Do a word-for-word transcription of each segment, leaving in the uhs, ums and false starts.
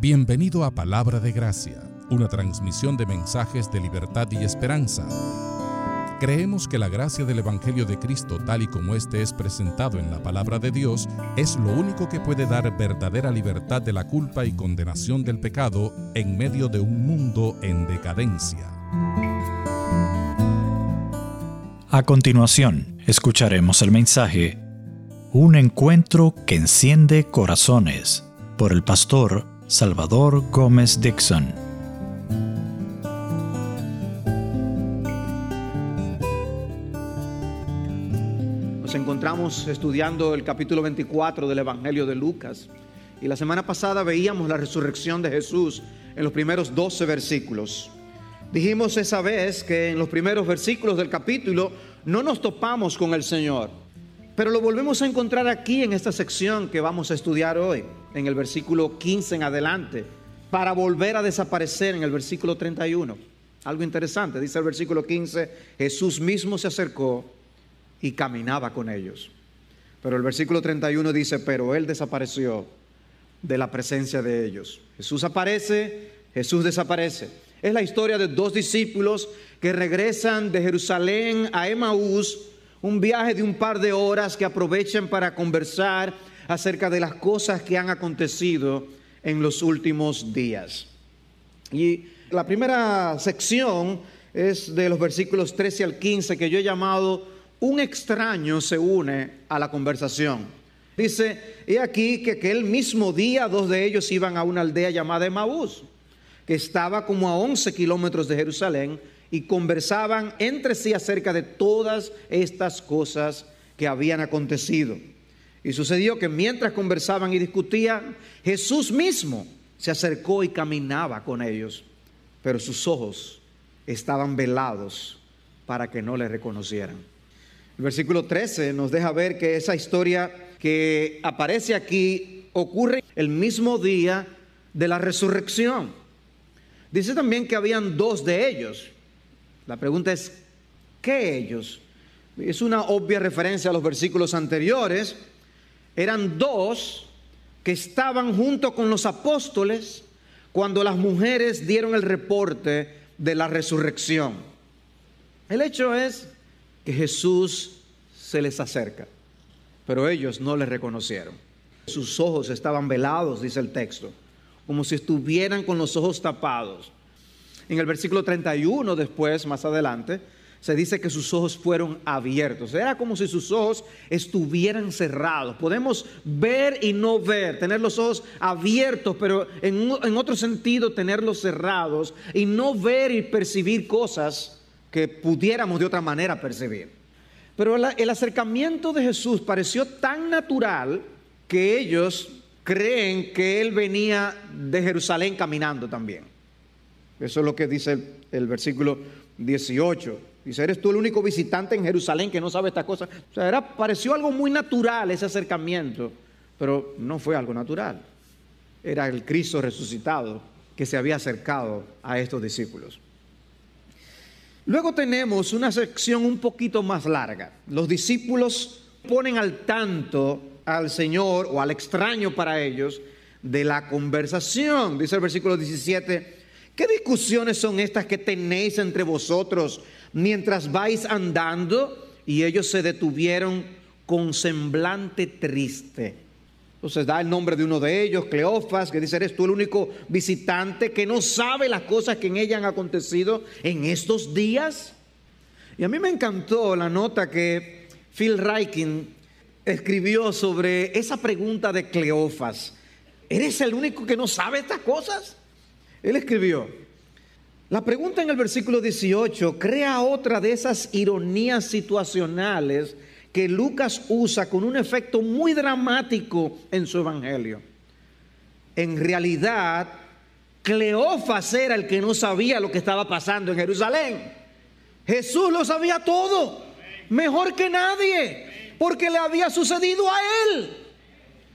Bienvenido a Palabra de Gracia, una transmisión de mensajes de libertad y esperanza. Creemos que la gracia del Evangelio de Cristo, tal y como éste es presentado en la Palabra de Dios, es lo único que puede dar verdadera libertad de la culpa y condenación del pecado en medio de un mundo en decadencia. A continuación, escucharemos el mensaje Un encuentro que enciende corazones, por el pastor Salvador Gómez Dixon. Nos encontramos estudiando el capítulo veinticuatro del Evangelio de Lucas, y la semana pasada veíamos la resurrección de Jesús en los primeros doce versículos. Dijimos esa vez que en los primeros versículos del capítulo no nos topamos con el Señor, pero lo volvemos a encontrar aquí en esta sección que vamos a estudiar hoy, en el versículo quince en adelante, para volver a desaparecer en el versículo treinta y uno. Algo interesante, dice el versículo quince, Jesús mismo se acercó y caminaba con ellos. Pero el versículo treinta y uno dice, pero Él desapareció de la presencia de ellos. Jesús aparece, Jesús desaparece. Es la historia de dos discípulos que regresan de Jerusalén a Emaús, un viaje de un par de horas que aprovechan para conversar acerca de las cosas que han acontecido en los últimos días. Y la primera sección es de los versículos trece al quince, que yo he llamado Un extraño se une a la conversación. Dice, he aquí que aquel mismo día dos de ellos iban a una aldea llamada Emaús, que estaba como a once kilómetros de Jerusalén, y conversaban entre sí acerca de todas estas cosas que habían acontecido. Y sucedió que mientras conversaban y discutían, Jesús mismo se acercó y caminaba con ellos, pero sus ojos estaban velados para que no le reconocieran. El versículo trece nos deja ver que esa historia que aparece aquí ocurre el mismo día de la resurrección. Dice también que habían dos de ellos. La pregunta es, ¿qué ellos? Es una obvia referencia a los versículos anteriores. Eran dos que estaban junto con los apóstoles cuando las mujeres dieron el reporte de la resurrección. El hecho es que Jesús se les acerca, pero ellos no le reconocieron. Sus ojos estaban velados, dice el texto, como si estuvieran con los ojos tapados. En el versículo treinta y uno después, más adelante, se dice que sus ojos fueron abiertos. Era como si sus ojos estuvieran cerrados. Podemos ver y no ver, tener los ojos abiertos, pero en, en otro sentido tenerlos cerrados y no ver y percibir cosas que pudiéramos de otra manera percibir. Pero el, el acercamiento de Jesús pareció tan natural que ellos creen que Él venía de Jerusalén caminando también. Eso es lo que dice el, el versículo dieciocho. Dice, ¿eres tú el único visitante en Jerusalén que no sabe estas cosas? O sea, era, pareció algo muy natural ese acercamiento, pero no fue algo natural. Era el Cristo resucitado que se había acercado a estos discípulos. Luego tenemos una sección un poquito más larga. Los discípulos ponen al tanto al Señor o al extraño para ellos de la conversación. Dice el versículo diecisiete, ¿qué discusiones son estas que tenéis entre vosotros mientras vais andando? Y ellos se detuvieron con semblante triste. Entonces da el nombre de uno de ellos, Cleofas, que dice, ¿eres tú el único visitante que no sabe las cosas que en ella han acontecido en estos días? Y a mí me encantó la nota que Phil Ryken escribió sobre esa pregunta de Cleofas. ¿Eres el único que no sabe estas cosas? Él escribió, la pregunta en el versículo dieciocho crea otra de esas ironías situacionales que Lucas usa con un efecto muy dramático en su evangelio. En realidad, Cleofas era el que no sabía lo que estaba pasando en Jerusalén. Jesús lo sabía todo, mejor que nadie, porque le había sucedido a él.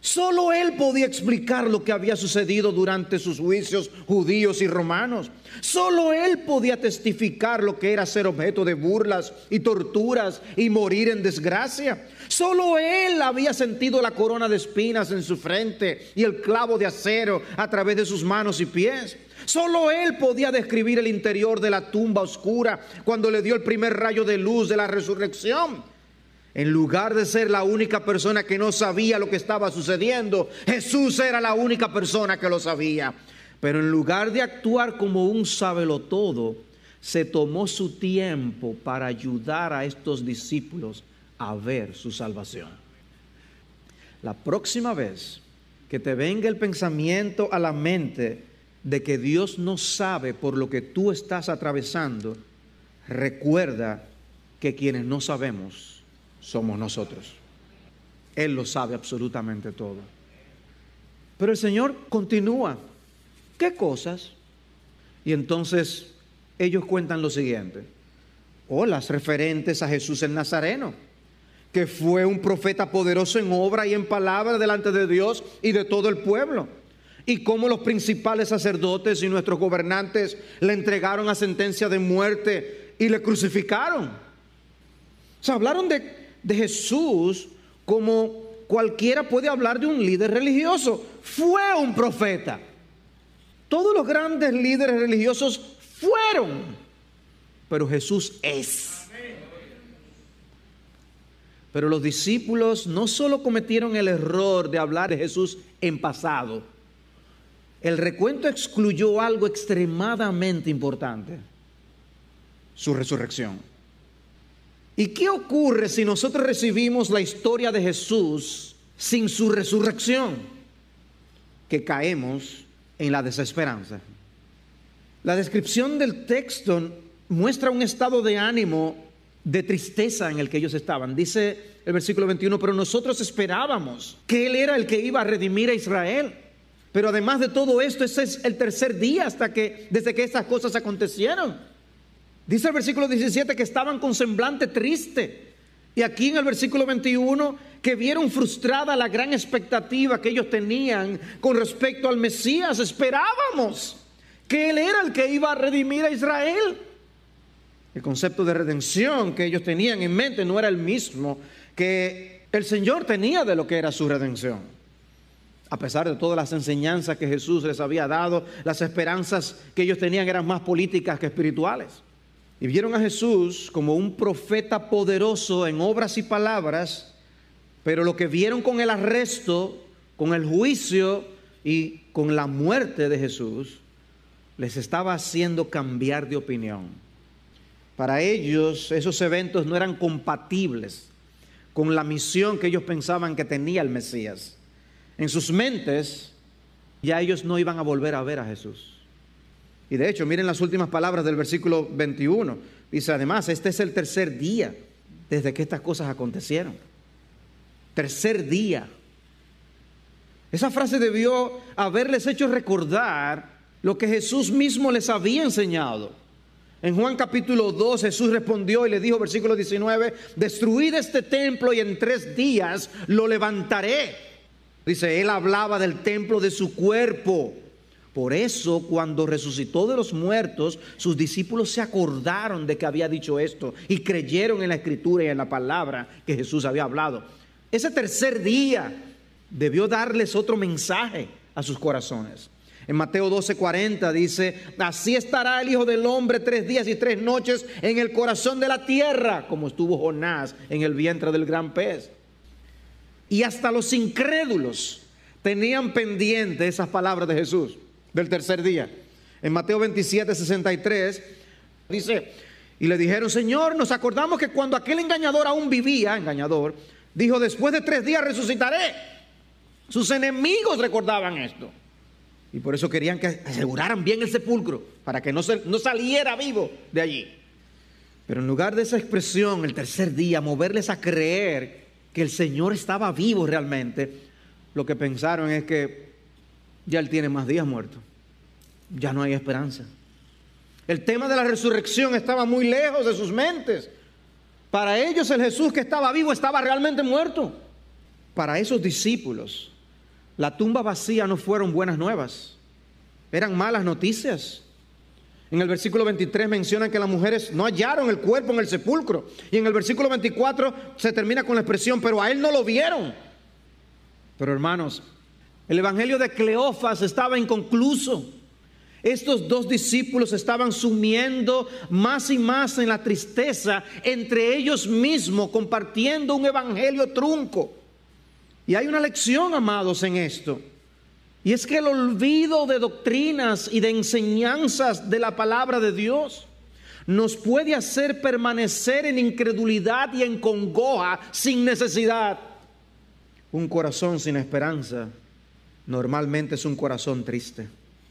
Solo él podía explicar lo que había sucedido durante sus juicios judíos y romanos. Solo él podía testificar lo que era ser objeto de burlas y torturas y morir en desgracia. Solo él había sentido la corona de espinas en su frente y el clavo de acero a través de sus manos y pies. Solo él podía describir el interior de la tumba oscura cuando le dio el primer rayo de luz de la resurrección. En lugar de ser la única persona que no sabía lo que estaba sucediendo, Jesús era la única persona que lo sabía. Pero en lugar de actuar como un sabelotodo, se tomó su tiempo para ayudar a estos discípulos a ver su salvación. La próxima vez que te venga el pensamiento a la mente de que Dios no sabe por lo que tú estás atravesando, recuerda que quienes no sabemos somos nosotros. Él lo sabe absolutamente todo. Pero el Señor continúa. ¿Qué cosas? Y entonces ellos cuentan lo siguiente. O las referentes a Jesús el Nazareno, que fue un profeta poderoso en obra y en palabra delante de Dios y de todo el pueblo. Y cómo los principales sacerdotes y nuestros gobernantes le entregaron a sentencia de muerte y le crucificaron. O sea, hablaron de de Jesús como cualquiera puede hablar de un líder religioso. Fue un profeta. Todos los grandes líderes religiosos fueron, pero Jesús es. Pero los discípulos no solo cometieron el error de hablar de Jesús en pasado. El recuento excluyó algo extremadamente importante: su resurrección. ¿Y qué ocurre si nosotros recibimos la historia de Jesús sin su resurrección? Que caemos en la desesperanza. La descripción del texto muestra un estado de ánimo de tristeza en el que ellos estaban. Dice el versículo veintiuno, pero nosotros esperábamos que Él era el que iba a redimir a Israel. Pero además de todo esto, ese es el tercer día hasta que, desde que estas cosas acontecieron. Dice el versículo diecisiete que estaban con semblante triste. Y aquí en el versículo veintiuno que vieron frustrada la gran expectativa que ellos tenían con respecto al Mesías. Esperábamos que Él era el que iba a redimir a Israel. El concepto de redención que ellos tenían en mente no era el mismo que el Señor tenía de lo que era su redención. A pesar de todas las enseñanzas que Jesús les había dado, las esperanzas que ellos tenían eran más políticas que espirituales. Y vieron a Jesús como un profeta poderoso en obras y palabras, pero lo que vieron con el arresto, con el juicio y con la muerte de Jesús, les estaba haciendo cambiar de opinión. Para ellos, esos eventos no eran compatibles con la misión que ellos pensaban que tenía el Mesías. En sus mentes, ya ellos no iban a volver a ver a Jesús. Y de hecho, miren las últimas palabras del versículo veintiuno. Dice, además, este es el tercer día desde que estas cosas acontecieron. Tercer día. Esa frase debió haberles hecho recordar lo que Jesús mismo les había enseñado. En Juan capítulo dos, Jesús respondió y le dijo, versículo diecinueve, destruid este templo y en tres días lo levantaré. Dice, Él hablaba del templo de su cuerpo. Por eso, cuando resucitó de los muertos, sus discípulos se acordaron de que había dicho esto y creyeron en la Escritura y en la palabra que Jesús había hablado. Ese tercer día debió darles otro mensaje a sus corazones. En Mateo doce cuarenta dice, así estará el Hijo del Hombre tres días y tres noches en el corazón de la tierra, como estuvo Jonás en el vientre del gran pez. Y hasta los incrédulos tenían pendiente esas palabras de Jesús del tercer día. En Mateo veintisiete sesenta y tres dice, y le dijeron, Señor, nos acordamos que cuando aquel engañador aún vivía, engañador, dijo, después de tres días resucitaré. Sus enemigos recordaban esto. Y por eso querían que aseguraran bien el sepulcro, para que no, se, no saliera vivo de allí. Pero en lugar de esa expresión, el tercer día, moverles a creer que el Señor estaba vivo realmente, lo que pensaron es que ya Él tiene más días muerto. Ya no hay esperanza. El tema de la resurrección estaba muy lejos de sus mentes. Para ellos el Jesús que estaba vivo estaba realmente muerto. Para esos discípulos, La tumba vacía no fueron buenas nuevas, eran malas noticias. En el versículo veintitrés mencionan que las mujeres no hallaron el cuerpo en el sepulcro. Y en el versículo veinticuatro se termina con la expresión, pero a él no lo vieron. Pero hermanos, el evangelio de Cleofas estaba inconcluso. Estos dos discípulos estaban sumiendo más y más en la tristeza entre ellos mismos, compartiendo un evangelio trunco. Y hay una lección, amados, en esto. Y es que el olvido de doctrinas y de enseñanzas de la palabra de Dios nos puede hacer permanecer en incredulidad y en congoja sin necesidad. Un corazón sin esperanza normalmente es un corazón triste.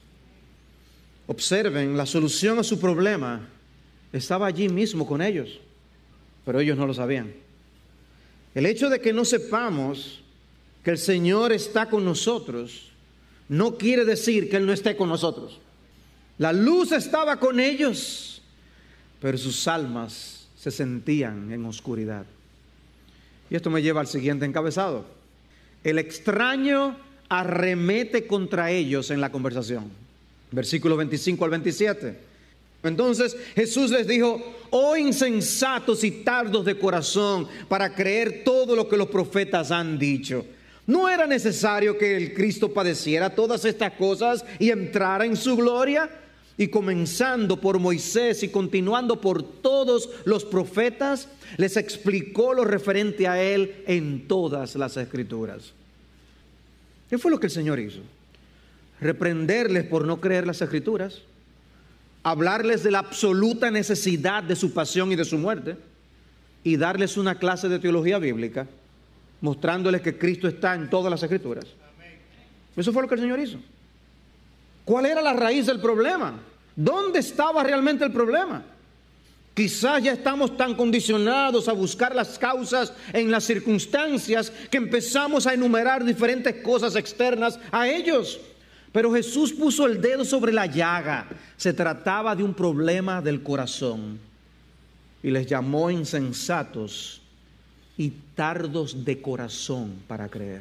Observen, la solución a su problema estaba allí mismo con ellos, pero ellos no lo sabían. El hecho de que no sepamos que el Señor está con nosotros no quiere decir que Él no esté con nosotros. La luz estaba con ellos, pero sus almas se sentían en oscuridad. Y esto me lleva al siguiente encabezado. El extraño arremete contra ellos en la conversación. Versículos veinticinco al veintisiete. Entonces Jesús les dijo: oh insensatos y tardos de corazón para creer todo lo que los profetas han dicho. ¿No era necesario que el Cristo padeciera todas estas cosas y entrara en su gloria? Y comenzando por Moisés y continuando por todos los profetas, les explicó lo referente a él en todas las Escrituras. ¿Qué fue lo que el Señor hizo? Reprenderles por no creer las Escrituras, hablarles de la absoluta necesidad de su pasión y de su muerte, y darles una clase de teología bíblica, mostrándoles que Cristo está en todas las Escrituras. Eso fue lo que el Señor hizo. ¿Cuál era la raíz del problema? ¿Dónde estaba realmente el problema? Quizás ya estamos tan condicionados a buscar las causas en las circunstancias que empezamos a enumerar diferentes cosas externas a ellos. Pero Jesús puso el dedo sobre la llaga. Se trataba de un problema del corazón. Y les llamó insensatos y tardos de corazón para creer.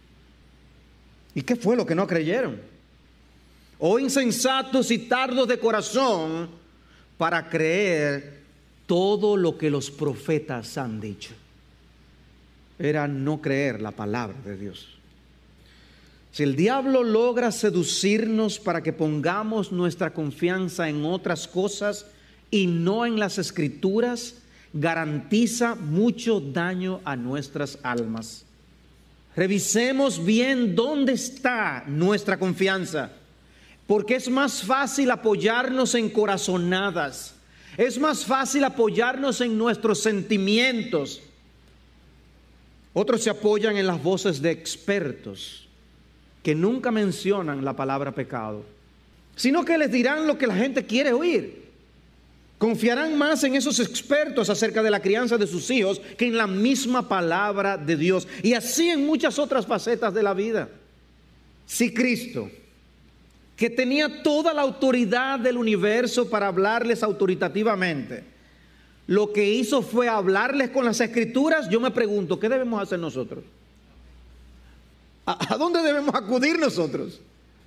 ¿Y qué fue lo que no creyeron? Oh insensatos y tardos de corazón para creer todo lo que los profetas han dicho. Era no creer la palabra de Dios. Si el diablo logra seducirnos para que pongamos nuestra confianza en otras cosas y no en las Escrituras, garantiza mucho daño a nuestras almas. Revisemos bien dónde está nuestra confianza, porque es más fácil apoyarnos en corazonadas, es más fácil apoyarnos en nuestros sentimientos. Otros se apoyan en las voces de expertos que nunca mencionan la palabra pecado, sino que les dirán lo que la gente quiere oír. Confiarán más en esos expertos acerca de la crianza de sus hijos que en la misma palabra de Dios. Y así en muchas otras facetas de la vida. Si Cristo, que tenía toda la autoridad del universo para hablarles autoritativamente, lo que hizo fue hablarles con las Escrituras, yo me pregunto, ¿qué debemos hacer nosotros? ¿A, a dónde debemos acudir nosotros?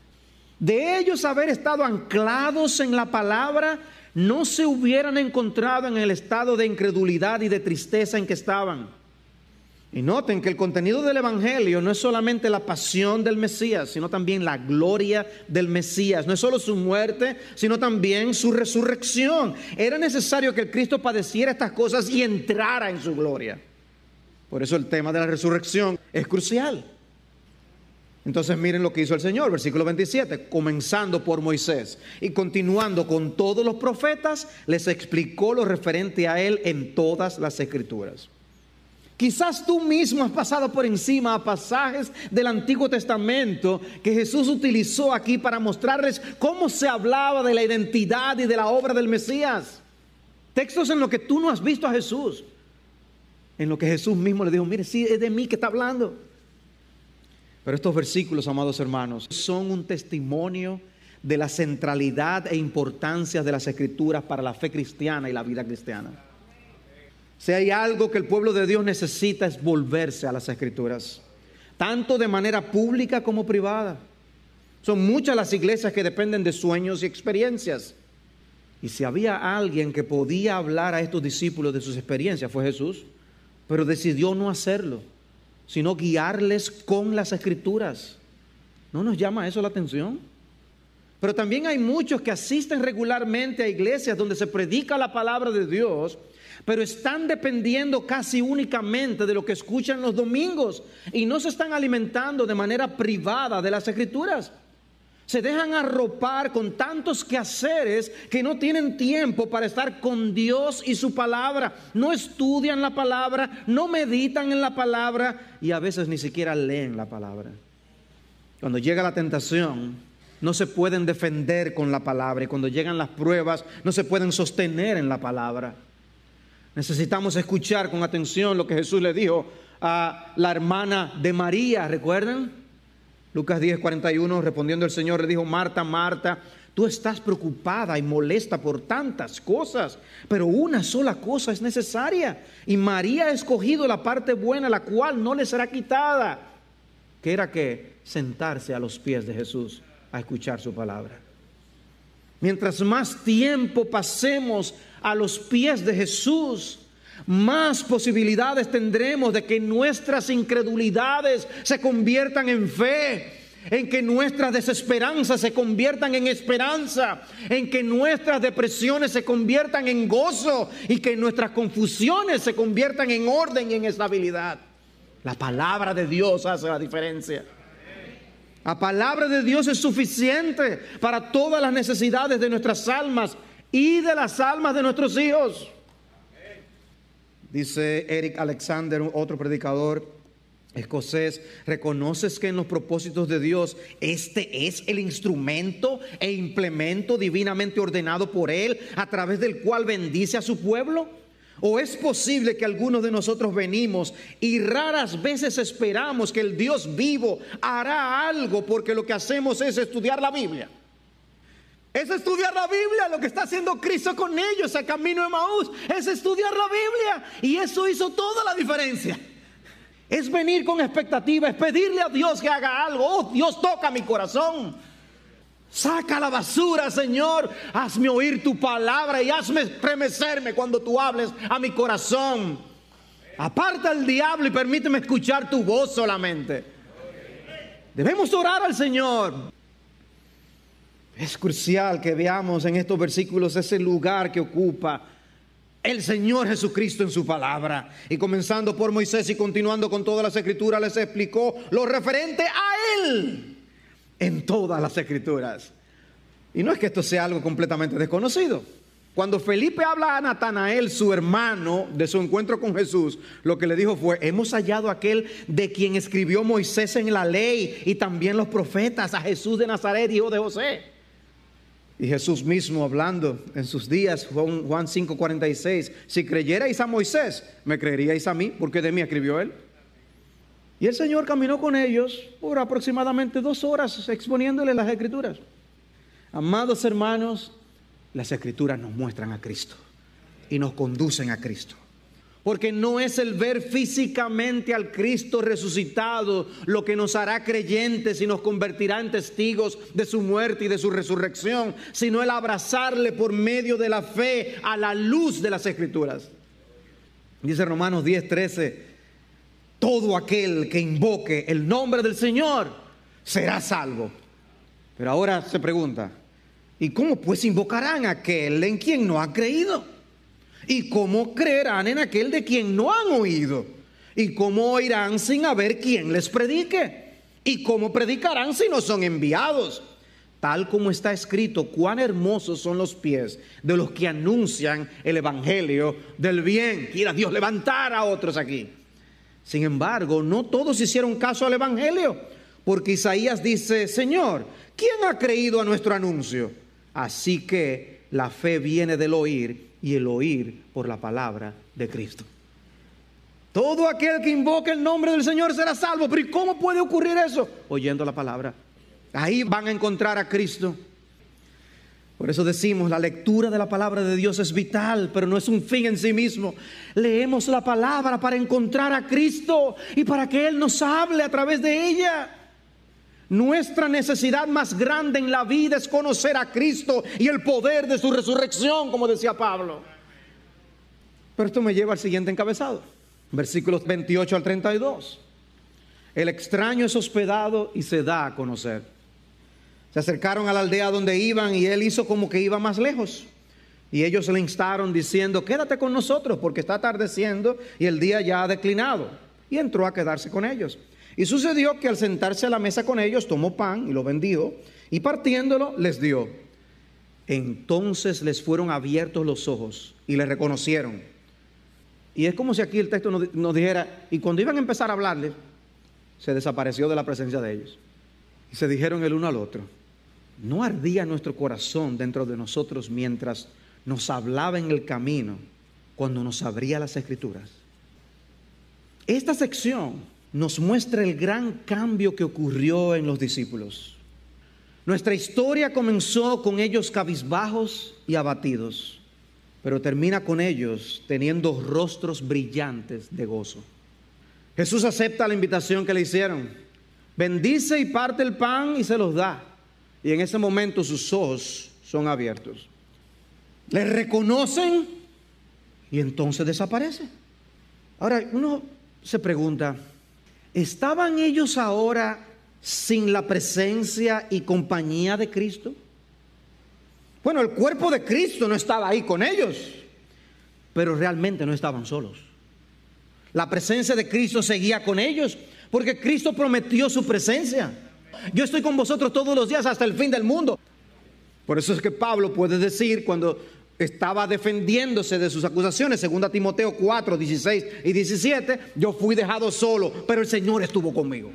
De ellos haber estado anclados en la palabra, no se hubieran encontrado en el estado de incredulidad y de tristeza en que estaban. Y noten que el contenido del Evangelio no es solamente la pasión del Mesías, sino también la gloria del Mesías. No es solo su muerte, sino también su resurrección. Era necesario que el Cristo padeciera estas cosas y entrara en su gloria. Por eso el tema de la resurrección es crucial. Entonces miren lo que hizo el Señor, versículo veintisiete, comenzando por Moisés y continuando con todos los profetas, les explicó lo referente a él en todas las Escrituras. Quizás tú mismo has pasado por encima a pasajes del Antiguo Testamento que Jesús utilizó aquí para mostrarles cómo se hablaba de la identidad y de la obra del Mesías. Textos en los que tú no has visto a Jesús, en lo que Jesús mismo le dijo, mire, sí, es de mí que está hablando. Pero estos versículos, amados hermanos, son un testimonio de la centralidad e importancia de las Escrituras para la fe cristiana y la vida cristiana. Si hay algo que el pueblo de Dios necesita es volverse a las Escrituras tanto de manera pública como privada. Son muchas las iglesias que dependen de sueños y experiencias. Y si había alguien que podía hablar a estos discípulos de sus experiencias, fue Jesús. Pero decidió no hacerlo, sino guiarles con las Escrituras. ¿No nos llama eso la atención? Pero también hay muchos que asisten regularmente a iglesias donde se predica la palabra de Dios, pero están dependiendo casi únicamente de lo que escuchan los domingos y no se están alimentando de manera privada de las Escrituras. Se dejan arropar con tantos quehaceres que no tienen tiempo para estar con Dios y su palabra. No estudian la palabra, no meditan en la palabra y a veces ni siquiera leen la palabra. Cuando llega la tentación, no se pueden defender con la palabra, y cuando llegan las pruebas, no se pueden sostener en la palabra. Necesitamos escuchar con atención lo que Jesús le dijo a la hermana de María, ¿recuerdan? Lucas diez, cuarenta y uno, respondiendo el Señor le dijo: Marta, Marta, tú estás preocupada y molesta por tantas cosas, pero una sola cosa es necesaria, y María ha escogido la parte buena, la cual no le será quitada, que era que sentarse a los pies de Jesús a escuchar su palabra. Mientras más tiempo pasemos a los pies de Jesús, más posibilidades tendremos de que nuestras incredulidades se conviertan en fe, en que nuestras desesperanzas se conviertan en esperanza, en que nuestras depresiones se conviertan en gozo y que nuestras confusiones se conviertan en orden y en estabilidad. La palabra de Dios hace la diferencia. La palabra de Dios es suficiente para todas las necesidades de nuestras almas y de las almas de nuestros hijos. Dice Eric Alexander, otro predicador escocés: ¿reconoces que en los propósitos de Dios este es el instrumento e implemento divinamente ordenado por Él, a través del cual bendice a su pueblo? ¿O es posible que algunos de nosotros venimos y raras veces esperamos que el Dios vivo hará algo porque lo que hacemos es estudiar la Biblia? Es estudiar la Biblia, lo que está haciendo Cristo con ellos a camino de Maús, es estudiar la Biblia, y eso hizo toda la diferencia. Es venir con expectativa, es pedirle a Dios que haga algo. Oh, Dios, toca mi corazón, saca la basura, Señor, hazme oír tu palabra y hazme estremecerme cuando tú hables a mi corazón. Aparta al diablo y permíteme escuchar tu voz solamente. Debemos orar al Señor. Es crucial que veamos en estos versículos ese lugar que ocupa el Señor Jesucristo en su palabra. Y comenzando por Moisés y continuando con todas las escrituras, les explicó lo referente a Él en todas las escrituras. Y no es que esto sea algo completamente desconocido. Cuando Felipe habla a Natanael, su hermano, de su encuentro con Jesús, lo que le dijo fue: hemos hallado aquel de quien escribió Moisés en la ley y también los profetas, a Jesús de Nazaret, hijo de José. Y Jesús mismo, hablando en sus días, Juan cinco, cuarenta y seis: si creyerais a Moisés, me creeríais a mí, porque de mí escribió él. Y el Señor caminó con ellos por aproximadamente dos horas exponiéndoles las escrituras. Amados hermanos, las escrituras nos muestran a Cristo y nos conducen a Cristo. Porque no es el ver físicamente al Cristo resucitado lo que nos hará creyentes y nos convertirá en testigos de su muerte y de su resurrección, sino el abrazarle por medio de la fe a la luz de las Escrituras. Dice Romanos diez, trece: todo aquel que invoque el nombre del Señor será salvo. Pero ahora se pregunta: ¿y cómo pues invocarán a aquel en quien no han creído? ¿Y cómo creerán en aquel de quien no han oído? ¿Y cómo oirán sin haber quien les predique? ¿Y cómo predicarán si no son enviados? Tal como está escrito: cuán hermosos son los pies de los que anuncian el evangelio del bien. Quiera Dios levantar a otros aquí. Sin embargo, no todos hicieron caso al evangelio, porque Isaías dice: Señor, ¿quién ha creído a nuestro anuncio? Así que la fe viene del oír, y el oír por la palabra de Cristo. Todo aquel que invoque el nombre del Señor será salvo. Pero ¿y cómo puede ocurrir eso? Oyendo la palabra. Ahí van a encontrar a Cristo. Por eso decimos, la lectura de la palabra de Dios es vital, pero no es un fin en sí mismo. Leemos la palabra para encontrar a Cristo y para que Él nos hable a través de ella. Nuestra necesidad más grande en la vida es conocer a Cristo y el poder de su resurrección, como decía Pablo. Pero esto me lleva al siguiente encabezado, versículos veintiocho al treinta y dos. El extraño es hospedado y se da a conocer. Se acercaron a la aldea donde iban y él hizo como que iba más lejos. Y ellos le instaron diciendo, quédate con nosotros porque está atardeciendo y el día ya ha declinado. Y entró a quedarse con ellos. Y sucedió que al sentarse a la mesa con ellos, tomó pan y lo bendijo y partiéndolo les dio. Entonces les fueron abiertos los ojos y le reconocieron. Y es como si aquí el texto nos, nos dijera, y cuando iban a empezar a hablarle, se desapareció de la presencia de ellos. Y se dijeron el uno al otro, ¿no ardía nuestro corazón dentro de nosotros mientras nos hablaba en el camino, cuando nos abría las Escrituras? Esta sección nos muestra el gran cambio que ocurrió en los discípulos. Nuestra historia comenzó con ellos cabizbajos y abatidos, pero termina con ellos teniendo rostros brillantes de gozo. Jesús acepta la invitación que le hicieron, bendice y parte el pan y se los da. Y en ese momento sus ojos son abiertos. Le reconocen y entonces desaparece. Ahora uno se pregunta, ¿estaban ellos ahora sin la presencia y compañía de Cristo? Bueno, el cuerpo de Cristo no estaba ahí con ellos, pero realmente no estaban solos. La presencia de Cristo seguía con ellos, porque Cristo prometió su presencia. Yo estoy con vosotros todos los días hasta el fin del mundo. Por eso es que Pablo puede decir, cuando estaba defendiéndose de sus acusaciones, segunda Timoteo cuatro, dieciséis y diecisiete, yo fui dejado solo, pero el Señor estuvo conmigo.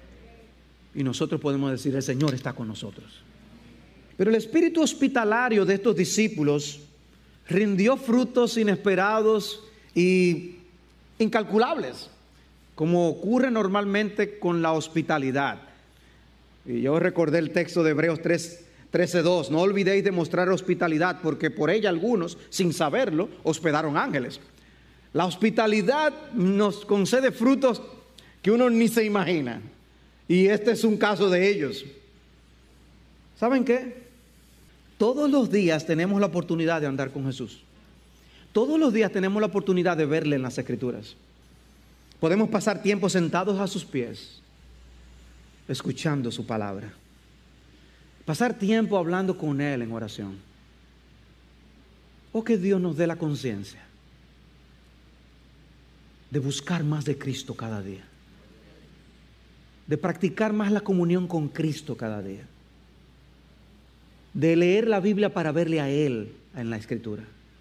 Y nosotros podemos decir, el Señor está con nosotros. Pero el espíritu hospitalario de estos discípulos rindió frutos inesperados y incalculables, como ocurre normalmente con la hospitalidad. Y yo recordé el texto de Hebreos tres, trece dos, no olvidéis de mostrar hospitalidad, porque por ella algunos, sin saberlo, hospedaron ángeles. La hospitalidad nos concede frutos que uno ni se imagina, y este es un caso de ellos. ¿Saben qué? Todos los días tenemos la oportunidad de andar con Jesús. Todos los días tenemos la oportunidad de verle en las Escrituras. Podemos pasar tiempo sentados a sus pies, escuchando su palabra. Pasar tiempo hablando con Él en oración. O que Dios nos dé la conciencia de buscar más de Cristo cada día. De practicar más la comunión con Cristo cada día. De leer la Biblia para verle a Él en la Escritura.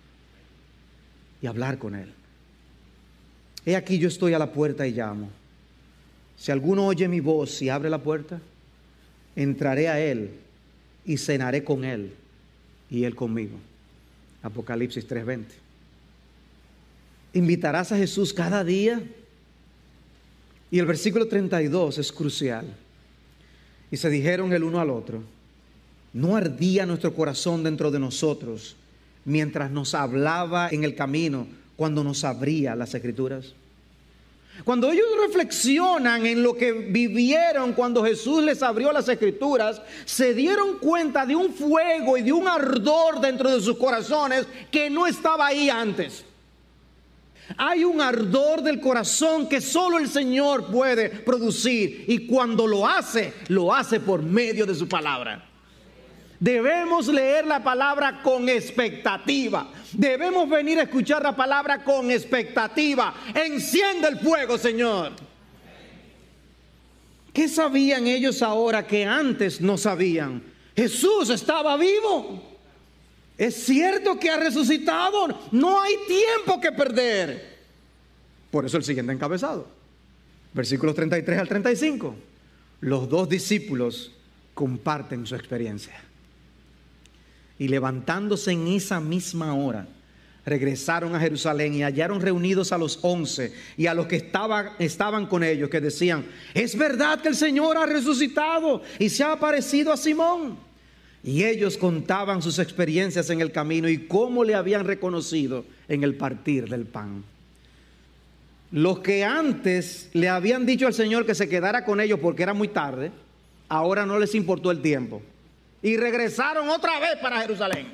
Y hablar con Él. He aquí yo estoy a la puerta y llamo. Si alguno oye mi voz y abre la puerta, entraré a Él y cenaré con Él y Él conmigo. Apocalipsis tres veinte. ¿Invitarás a Jesús cada día? Y el versículo treinta y dos es crucial. Y se dijeron el uno al otro, ¿no ardía nuestro corazón dentro de nosotros mientras nos hablaba en el camino, cuando nos abría las Escrituras? Cuando ellos reflexionan en lo que vivieron cuando Jesús les abrió las Escrituras, se dieron cuenta de un fuego y de un ardor dentro de sus corazones que no estaba ahí antes. Hay un ardor del corazón que solo el Señor puede producir, y cuando lo hace, lo hace por medio de su palabra. Debemos leer la palabra con expectativa. Debemos venir a escuchar la palabra con expectativa. Enciende el fuego, Señor. ¿Qué sabían ellos ahora que antes no sabían? Jesús estaba vivo. Es cierto que ha resucitado. No hay tiempo que perder. Por eso el siguiente encabezado. Versículos treinta y tres al treinta y cinco. Los dos discípulos comparten su experiencia. Y levantándose en esa misma hora, regresaron a Jerusalén y hallaron reunidos a los once y a los que estaba, estaban con ellos, que decían, es verdad que el Señor ha resucitado y se ha aparecido a Simón. Y ellos contaban sus experiencias en el camino y cómo le habían reconocido en el partir del pan. Los que antes le habían dicho al Señor que se quedara con ellos porque era muy tarde, ahora no les importó el tiempo. Y regresaron otra vez para Jerusalén.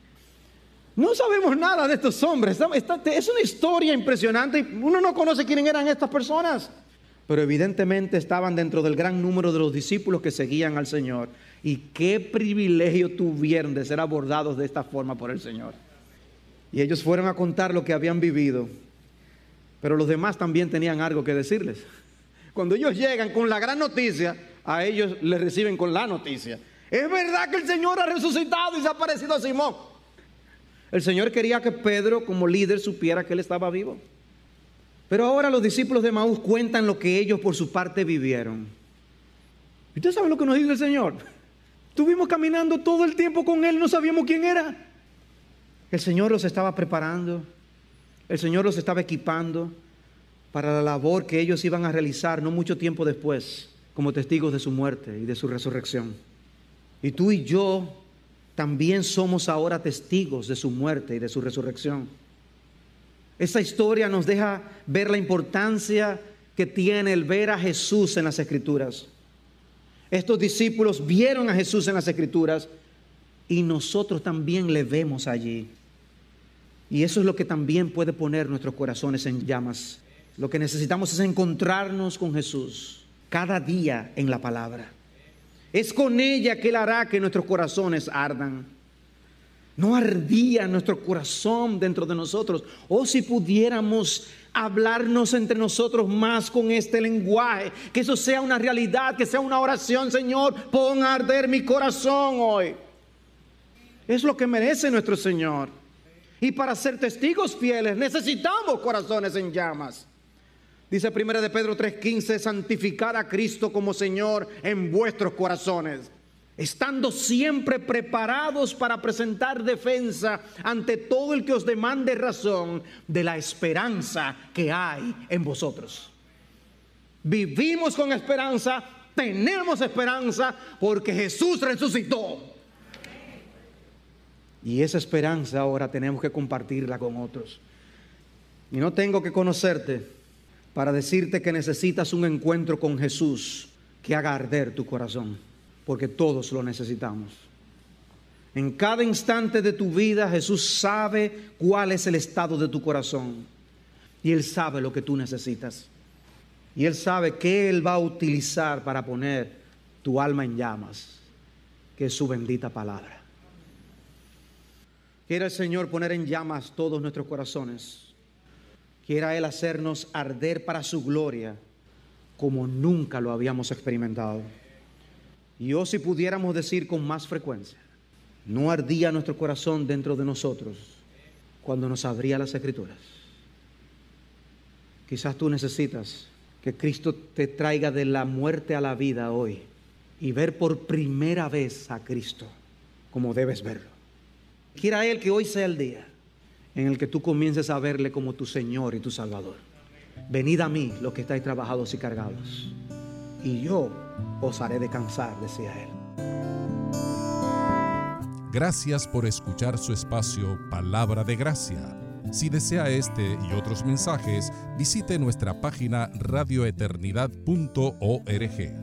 No sabemos nada de estos hombres. Es una historia impresionante. Uno no conoce quiénes eran estas personas. Pero evidentemente estaban dentro del gran número de los discípulos que seguían al Señor. Y qué privilegio tuvieron de ser abordados de esta forma por el Señor. Y ellos fueron a contar lo que habían vivido. Pero los demás también tenían algo que decirles. Cuando ellos llegan con la gran noticia, a ellos les reciben con la noticia. Es verdad que el Señor ha resucitado y se ha aparecido a Simón. El Señor quería que Pedro, como líder, supiera que él estaba vivo. Pero ahora los discípulos de Emaús cuentan lo que ellos por su parte vivieron. ¿Y usted sabe lo que nos dice el Señor? Estuvimos caminando todo el tiempo con Él, no sabíamos quién era. El Señor los estaba preparando. El Señor los estaba equipando para la labor que ellos iban a realizar no mucho tiempo después, como testigos de su muerte y de su resurrección. Y tú y yo también somos ahora testigos de su muerte y de su resurrección. Esta historia nos deja ver la importancia que tiene el ver a Jesús en las Escrituras. Estos discípulos vieron a Jesús en las Escrituras y nosotros también le vemos allí. Y eso es lo que también puede poner nuestros corazones en llamas. Lo que necesitamos es encontrarnos con Jesús cada día en la palabra. Es con ella que Él hará que nuestros corazones ardan. No ardía nuestro corazón dentro de nosotros. O si pudiéramos hablarnos entre nosotros más con este lenguaje, que eso sea una realidad, que sea una oración. Señor, pon a arder mi corazón hoy. Es lo que merece nuestro Señor. Y para ser testigos fieles necesitamos corazones en llamas. Dice primera de Pedro tres quince, santificad a Cristo como Señor en vuestros corazones, estando siempre preparados para presentar defensa ante todo el que os demande razón de la esperanza que hay en vosotros. Vivimos con esperanza, tenemos esperanza porque Jesús resucitó. Y esa esperanza ahora tenemos que compartirla con otros. Y no tengo que conocerte para decirte que necesitas un encuentro con Jesús que haga arder tu corazón, porque todos lo necesitamos. En cada instante de tu vida Jesús sabe cuál es el estado de tu corazón y Él sabe lo que tú necesitas y Él sabe qué Él va a utilizar para poner tu alma en llamas, que es su bendita palabra. Quiera el Señor poner en llamas todos nuestros corazones. Quiera Él hacernos arder para su gloria como nunca lo habíamos experimentado. Y oh, si pudiéramos decir con más frecuencia, no ardía nuestro corazón dentro de nosotros cuando nos abría las Escrituras. Quizás tú necesitas que Cristo te traiga de la muerte a la vida hoy y ver por primera vez a Cristo como debes verlo. Quiera Él que hoy sea el día en el que tú comiences a verle como tu Señor y tu Salvador. Venid a mí los que estáis trabajados y cargados, y yo os haré descansar, decía Él. Gracias por escuchar su espacio Palabra de Gracia. Si desea este y otros mensajes, visite nuestra página radio eternidad punto org.